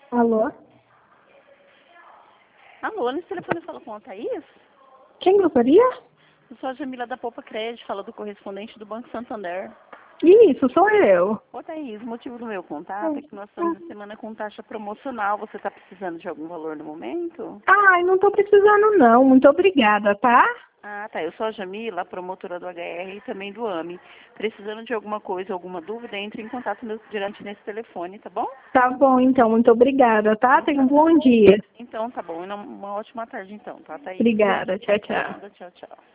Alô? Alô, nesse telefone fala com a Thaís? Quem gostaria? Eu sou a Jamila da Poupa Crédito, fala do correspondente do Banco Santander. Isso, sou eu. Ô Thaís, o motivo do meu contato é que nós estamos em semana com taxa promocional. Você está precisando de algum valor no momento? Ai, não tô precisando não. Muito obrigada, tá? Ah, tá. Eu sou a Jamila, a promotora do HR e também do AMI. Precisando de alguma coisa, alguma dúvida, entre em contato direto nesse telefone, tá bom? Tá bom, então. Muito obrigada, tá? Tenha um bom dia. Então tá bom. Uma ótima tarde então, tá, Thaís? Obrigada. Tchau, tchau. Nada, tchau, tchau.